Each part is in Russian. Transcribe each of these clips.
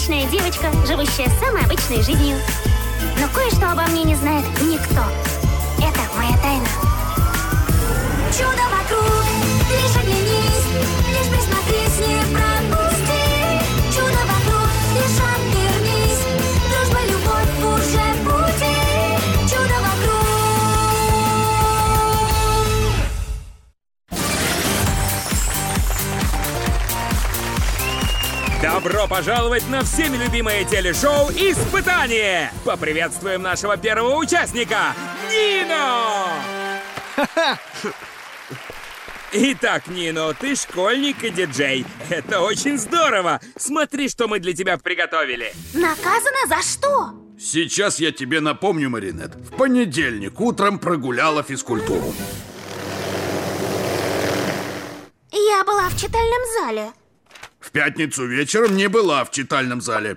обычная девочка, живущая самой обычной жизнью. Но кое-что обо мне не знает никто. Это моя тайна. Чудо вокруг, лишь оглянись, лишь присмотрись, не пропусти. Чудо вокруг, лишь обернись, дружба, любовь уже в пути. Чудо вокруг. Добро пожаловать на всеми любимое телешоу «Испытание». Поприветствуем нашего первого участника, Нино! Итак, Нино, ты школьник и диджей. Это очень здорово. Смотри, что мы для тебя приготовили. Наказано за что? Сейчас я тебе напомню, Маринет. В понедельник утром прогуляла физкультуру. Я была в читальном зале. В пятницу вечером не была в читальном зале.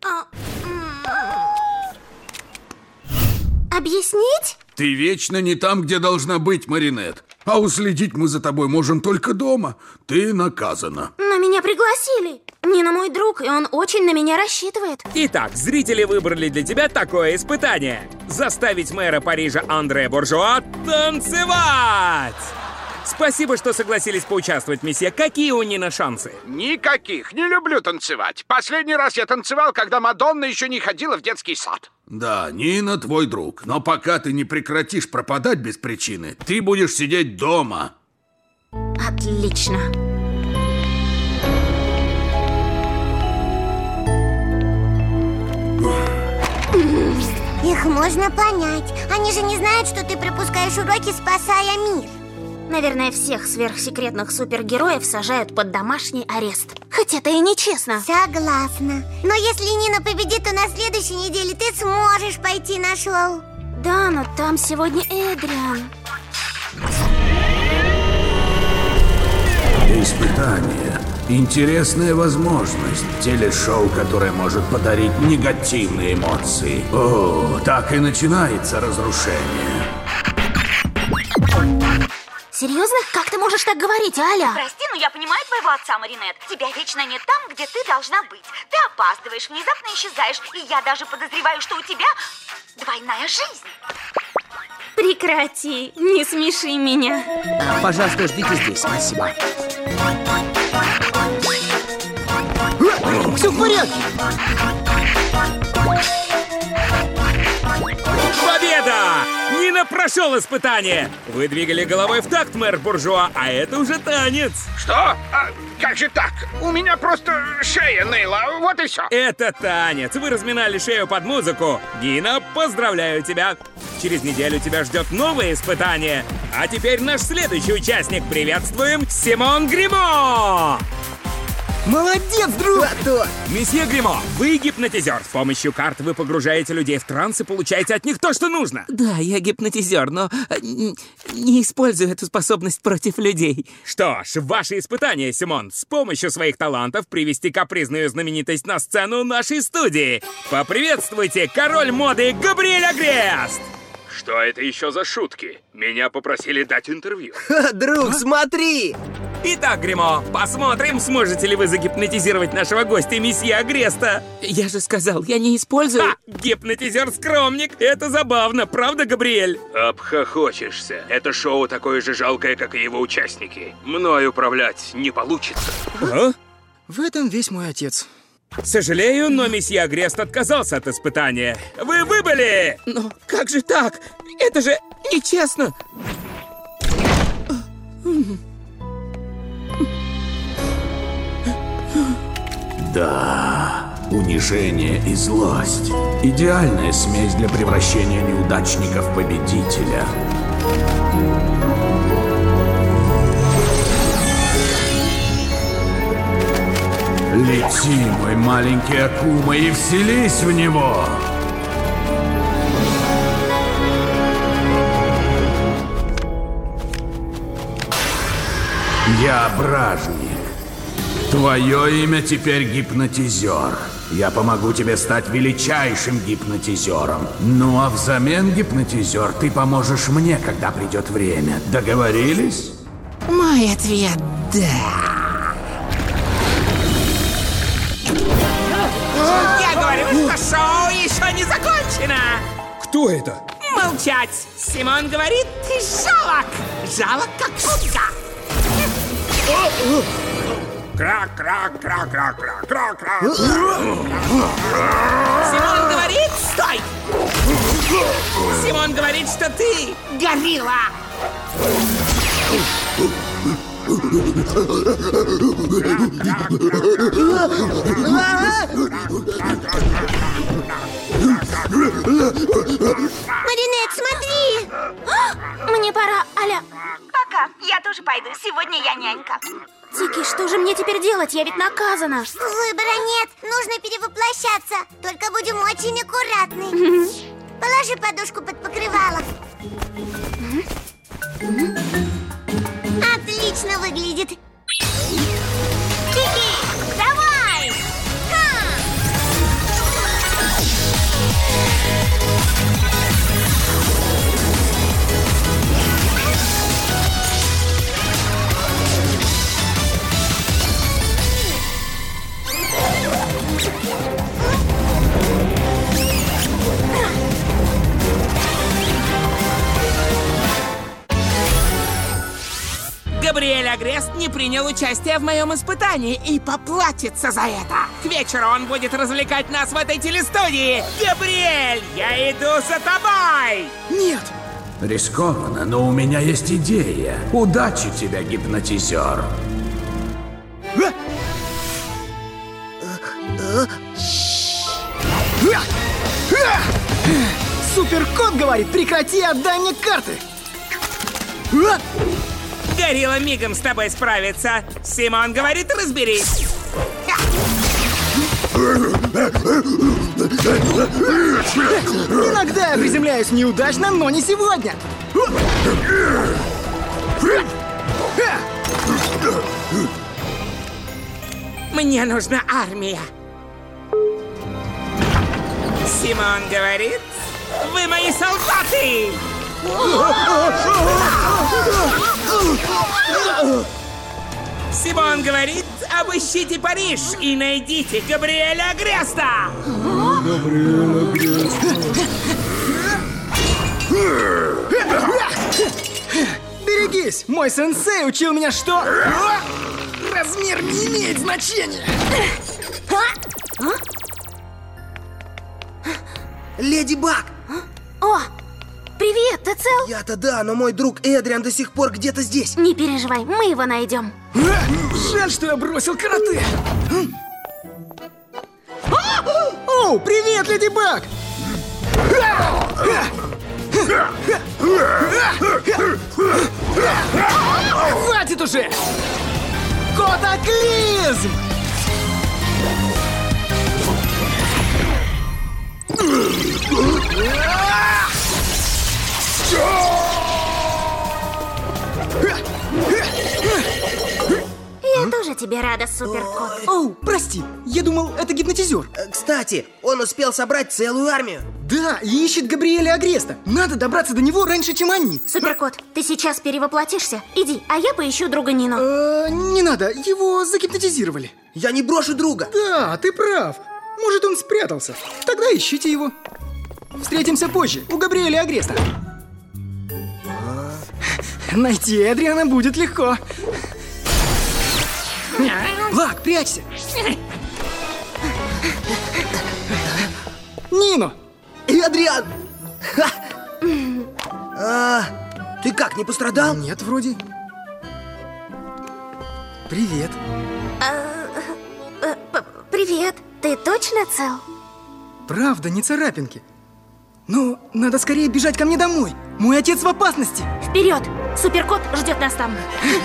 Объяснить? Ты вечно не там, где должна быть, Маринет. А уследить мы за тобой можем только дома. Ты наказана. Но меня пригласили. Нина мой друг, и он очень на меня рассчитывает. Итак, зрители выбрали для тебя такое испытание. Заставить мэра Парижа Андре Буржуа танцевать! Спасибо, что согласились поучаствовать, месье. Какие у Нина шансы? Никаких. Не люблю танцевать. Последний раз я танцевал, когда Мадонна еще не ходила в детский сад. Да, Нина твой друг. Но пока ты не прекратишь пропадать без причины, ты будешь сидеть дома. Отлично. Их можно понять. Они же не знают, что ты пропускаешь уроки, спасая мир. Наверное, всех сверхсекретных супергероев сажают под домашний арест. Хотя это и нечестно. Согласна. Но если Нина победит, то на следующей неделе ты сможешь пойти на шоу. Да, но там сегодня Эдриан. Испытание. Интересная возможность. Телешоу, которое может подарить негативные эмоции. О, так и начинается разрушение. Серьезно? Как ты можешь так говорить, Аля? Прости, но я понимаю твоего отца, Маринет. Тебя вечно нет там, где ты должна быть. Ты опаздываешь, внезапно исчезаешь, и я даже подозреваю, что у тебя двойная жизнь. Прекрати, не смеши меня. Пожалуйста, ждите здесь, спасибо. Все в порядке. Победа! Нина прошел испытание! Вы двигали головой в такт, мэр Буржуа, а это уже танец. Что? Как же так? У меня просто шея ныла, вот и все. Это танец. Вы разминали шею под музыку. Нина, поздравляю тебя. Через неделю тебя ждет новое испытание. А теперь наш следующий участник. Приветствуем Симон Гримо! Молодец, друг! Месье Гримо, вы гипнотизер. С помощью карт вы погружаете людей в транс и получаете от них то, что нужно. Да, я гипнотизер, но не использую эту способность против людей. Что ж, ваше испытание, Симон. С помощью своих талантов привести капризную знаменитость на сцену нашей студии. Поприветствуйте король моды Габриэль Агрест! Что это еще за шутки? Меня попросили дать интервью. Друг, смотри! Итак, Гримо, посмотрим, сможете ли вы загипнотизировать нашего гостя, месье Агреста. Я же сказал, я не использую... Гипнотизер-скромник. Это забавно, правда, Габриэль? Обхохочешься. Это шоу такое же жалкое, как и его участники. Мной управлять не получится. В этом весь мой отец. Сожалею, но месье Агрест отказался от испытания. Вы выбыли! Но как же так? Это же нечестно! Да, унижение и злость. Идеальная смесь для превращения неудачника в победителя. Лети, мой маленький Акума, и вселись в него! Я Бражник. Твое имя теперь гипнотизер. Я помогу тебе стать величайшим гипнотизером. Ну а взамен, гипнотизер, ты поможешь мне, когда придет время. Договорились? Мой ответ – да. Я говорю, что шоу еще не закончено! Кто это? Молчать! Симон говорит, ты жалок! Жалок, как утка! Крак-крак-крак-крак-крак-крак-крак. Симон говорит, стой! Симон говорит, что ты горилла! Маринет, смотри! Мне пора, Аля. Пока, я тоже пойду. Сегодня я нянька. Тики, что же мне теперь делать? Я ведь наказана. Выбора нет, нужно перевоплощаться. Только будем очень аккуратны. Положи подушку под покрывало. Отлично выглядит. Тики, давай! Габриэль Агрест не принял участие в моем испытании и поплатится за это. К вечеру он будет развлекать нас в этой телестудии. Габриэль, я иду за тобой! Нет! Рискованно, но у меня есть идея. Удачи тебе, гипнотизер. Суперкот говорит, прекрати, отдай мне карты! Горилла мигом с тобой справится. Симон говорит, разберись. Иногда я приземляюсь неудачно, но не сегодня! Мне нужна армия. Симон говорит, вы мои солдаты! Симон говорит, обыщите Париж и найдите Габриэля Агреста! Берегись! Мой сенсей учил меня, что... Размер не имеет значения! Леди Баг! О, привет, ты цел? Я-то да, но мой друг Эдриан до сих пор где-то здесь. Не переживай, мы его найдем. Жаль, что я бросил карате. О, привет, Леди Баг! Хватит уже! Котоклизм! Я тоже тебе рада, Суперкот. Оу, прости, я думал, это гипнотизер. Кстати, он успел собрать целую армию. Да, и ищет Габриэля Агреста. Надо добраться до него раньше, чем они. Суперкот, ты сейчас перевоплотишься? Иди, а я поищу друга Нину. Не надо, его загипнотизировали. Я не брошу друга. Да, ты прав. Может, он спрятался. Тогда ищите его. Встретимся позже, у Габриэля Агреста. Найти Эдриана будет легко. Лак, прячься. Нино! Эдриан! Ты как, не пострадал? Нет, вроде. Привет. Привет, ты точно цел? Правда, не царапинки. Но надо скорее бежать ко мне домой. Мой отец в опасности. Вперед! Суперкот ждет нас там.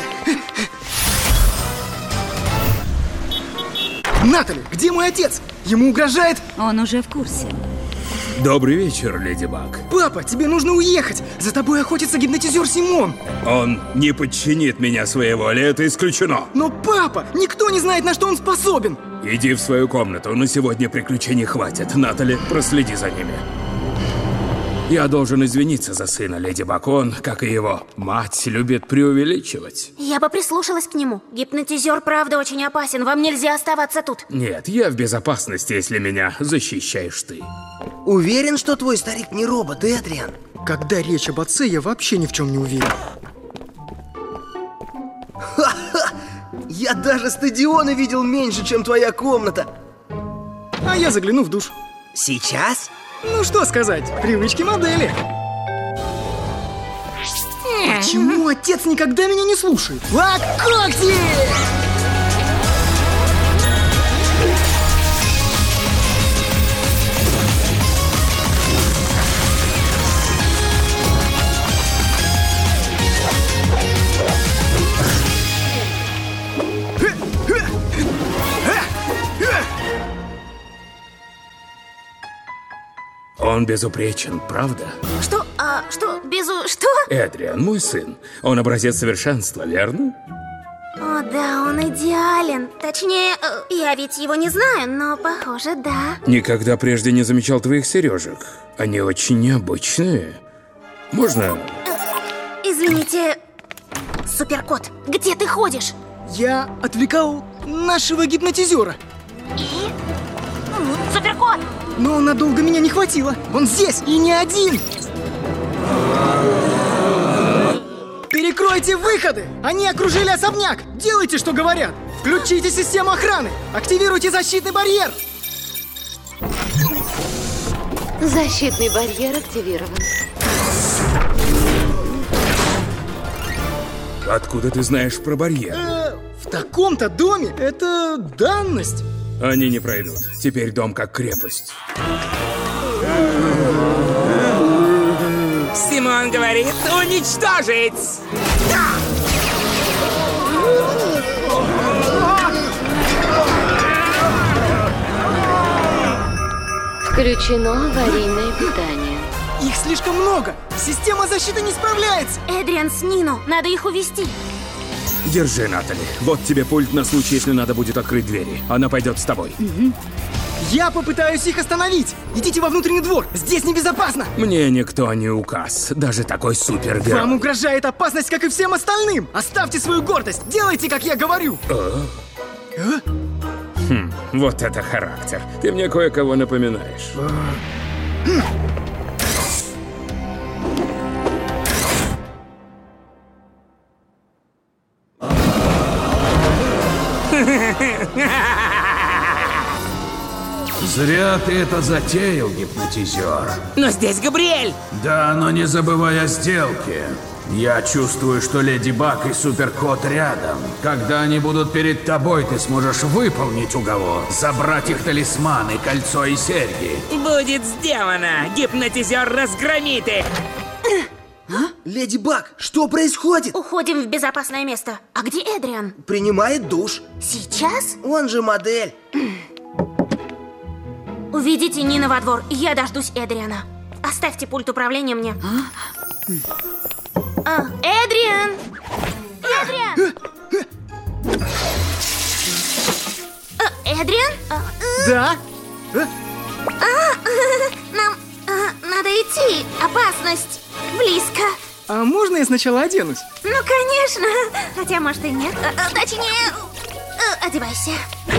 Натали, где мой отец? Ему угрожает... Он уже в курсе. Добрый вечер, Леди Баг. Папа, тебе нужно уехать. За тобой охотится гипнотизер Симон. Он не подчинит меня своей воле, это исключено. Но, папа, никто не знает, на что он способен. Иди в свою комнату, на сегодня приключений хватит. Натали, проследи за ними. Я должен извиниться за сына, Леди Баг. Он, как и его мать, любит преувеличивать. Я бы прислушалась к нему. Гипнотизер правда очень опасен. Вам нельзя оставаться тут. Нет, я в безопасности, если меня защищаешь ты. Уверен, что твой старик не робот, Эдриан? Когда речь об отце, я вообще ни в чем не уверен. Ха-ха! Я даже стадиона видел меньше, чем твоя комната. А я загляну в душ. Сейчас? Ну что сказать, привычки модели. Почему отец никогда меня не слушает? Лак когти! Он безупречен, правда? Что? Что? Эдриан, мой сын. Он образец совершенства, верно? О, да, он идеален. Точнее, я ведь его не знаю, но похоже, да. Никогда прежде не замечал твоих сережек. Они очень необычные. Можно? Извините, Суперкот, где ты ходишь? Я отвлекал нашего гипнотизера. И? Суперкот! Но надолго меня не хватило. Он здесь и не один. Перекройте выходы! Они окружили особняк! Делайте, что говорят! Включите систему охраны! Активируйте защитный барьер! Защитный барьер активирован. Откуда ты знаешь про барьер? В таком-то доме это данность. Они не пройдут. Теперь дом как крепость. Симон говорит уничтожить! Включено аварийное питание. Их слишком много. Система защиты не справляется. Эдриан с Нино, надо их увести. Держи, Натали. Вот тебе пульт на случай, если надо будет открыть двери. Она пойдет с тобой. Я попытаюсь их остановить. Идите во внутренний двор. Здесь небезопасно. Мне никто не указ. Даже такой супергерой. Вам угрожает опасность, как и всем остальным. Оставьте свою гордость. Делайте, как я говорю. Вот это характер. Ты мне кое-кого напоминаешь. Зря ты это затеял, гипнотизер. Но здесь Габриэль! Да, но не забывай о сделке. Я чувствую, что Леди Баг и Суперкот рядом. Когда они будут перед тобой, ты сможешь выполнить уговор. Забрать их талисманы, кольцо и серьги. Будет сделано! Гипнотизер разгромит их! Леди Баг, что происходит? Уходим в безопасное место. А где Эдриан? Принимает душ. Сейчас? Он же модель. Уведите Нина во двор, я дождусь Эдриана. Оставьте пульт управления мне. Эдриан! Эдриан! Эдриан? Да? Нам надо идти. Опасность близко. А можно я сначала оденусь? Ну, конечно. Хотя, может, и нет. Точнее, одевайся.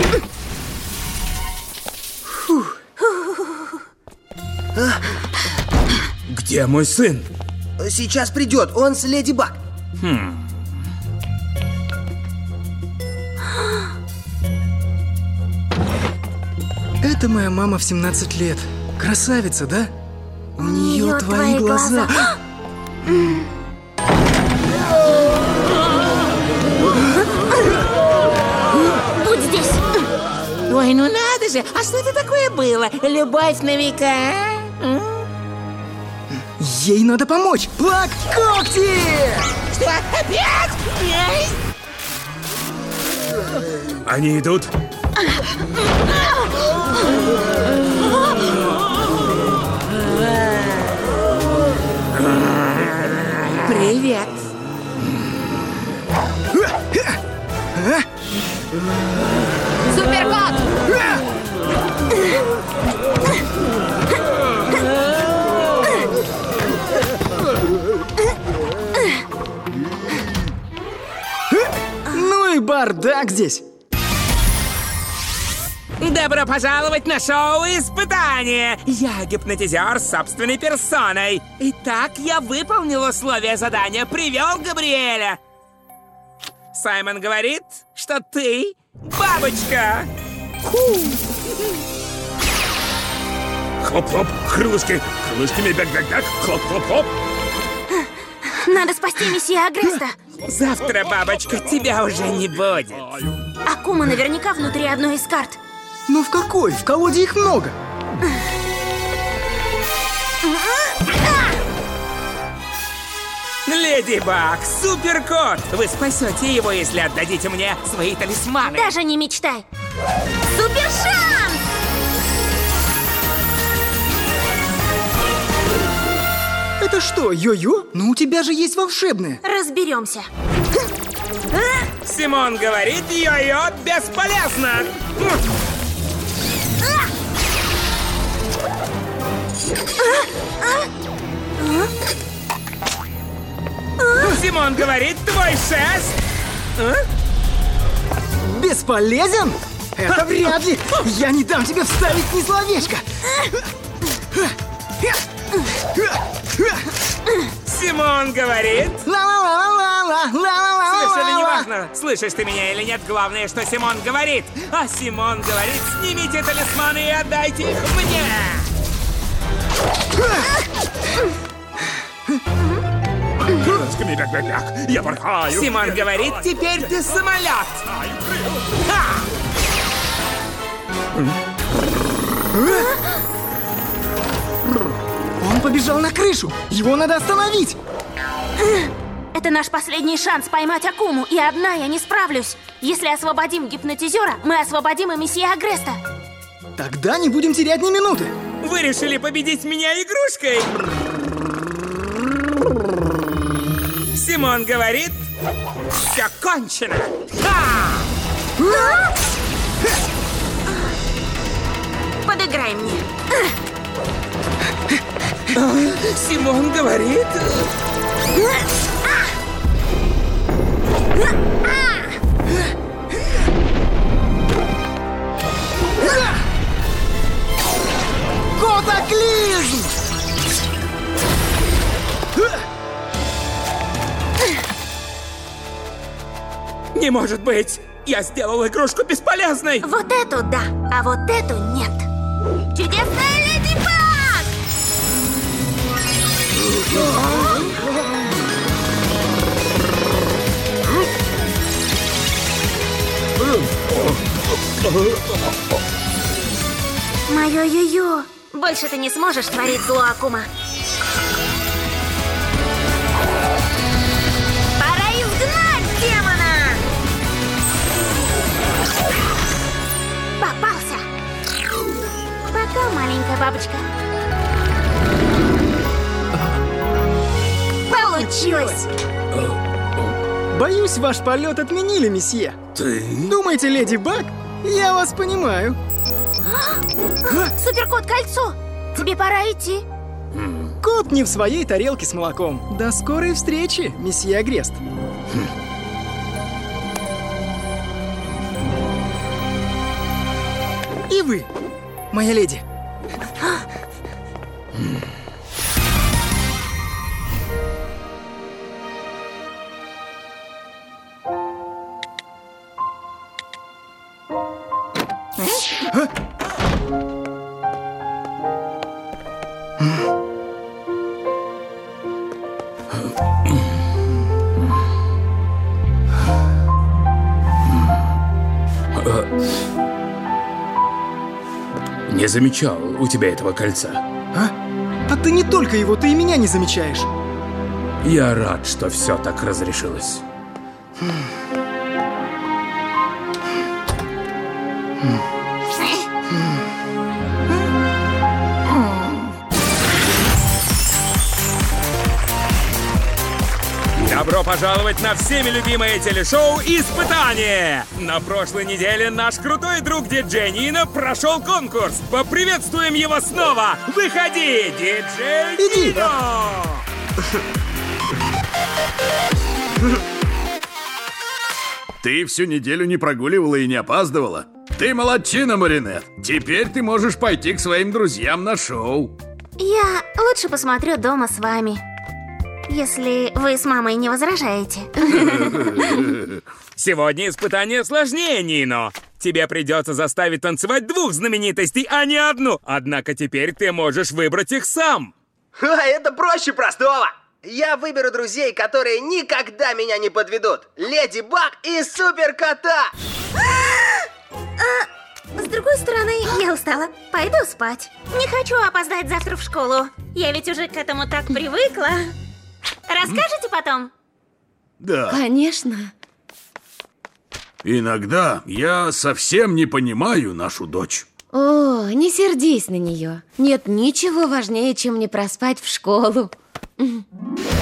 Где мой сын? Сейчас придет, он с Леди Баг. Это моя мама в 17 лет. Красавица, да? У нее твои глаза. Будь здесь. Ой, ну надо же! А что это такое было? Любовь на века? Ей надо помочь. Плак когти! Что? Опять? Они идут? Привет. Суперкот! бардак здесь. Добро пожаловать на шоу «Испытание». Я гипнотизер с собственной персоной. Итак, я выполнил условия задания, привел Габриэля. Саймон говорит, что ты бабочка. Хлоп-хлоп, крылышки, крылышками бяк-бяк-бяк, хлоп-хлоп-хлоп. Надо спасти месье Агреста. Завтра, бабочка, тебя уже не будет. Акума наверняка внутри одной из карт. Ну в какой? В колоде их много. Леди Баг, суперкот! Вы спасете его, если отдадите мне свои талисманы. Даже не мечтай. Супершанс! Это что, йо-йо? Ну у тебя же есть волшебное. Разберемся. Симон говорит, йо-йо бесполезно. Симон говорит, твой шест... Бесполезен? Это вряд ли. Я не дам тебе вставить ни словечко. Симон говорит... Слышали, неважно, слышишь ты меня или нет, главное, что Симон говорит. А Симон говорит, снимите талисманы и отдайте их мне. Крылышками бяк-бяк-бяк, я порхаю. Симон говорит, теперь ты самолет. Он побежал на крышу. Его надо остановить. Это наш последний шанс поймать Акуму, и одна я не справлюсь. Если освободим гипнотизера, мы освободим и месье Агреста. Тогда не будем терять ни минуты. Вы решили победить меня игрушкой? Симон говорит, все кончено. Подыграй мне. Симон говорит... Катаклизм! Не может быть! Я сделал игрушку бесполезной! Вот эту да, а вот эту нет. Чудесная Леди Баг! Моё ю-ю. Больше ты не сможешь творить зло, Акума. Пора изгнать демона! Попался! Пока, маленькая бабочка. Получилось! Боюсь, ваш полет отменили, месье. Ты? Думаете, Леди Баг? Я вас понимаю. Суперкот, кольцо! Тебе пора идти. Кот не в своей тарелке с молоком. До скорой встречи, месье Агрест. И вы, моя леди. Не замечал у тебя этого кольца. А ты не только его, ты и меня не замечаешь. Я рад, что все так разрешилось. Добро пожаловать на всеми любимое телешоу «Испытание». На прошлой неделе наш крутой друг диджей Нино прошел конкурс. Поприветствуем его снова. Выходи, диджей Иди. Нино! Ты всю неделю не прогуливала и не опаздывала. Ты молодчина, Маринет. Теперь ты можешь пойти к своим друзьям на шоу. Я лучше посмотрю дома с вами. Если вы с мамой не возражаете. Сегодня испытание сложнее, Нино. Тебе придется заставить танцевать 2 знаменитостей, а не 1. Однако теперь ты можешь выбрать их сам. Это проще простого. Я выберу друзей, которые никогда меня не подведут. Леди Баг и Супер Кота. С другой стороны, я устала. Пойду спать. Не хочу опоздать завтра в школу. Я ведь уже к этому так привыкла. Расскажете потом? Да. Конечно. Иногда я совсем не понимаю нашу дочь. О, не сердись на нее. Нет ничего важнее, чем не проспать в школу.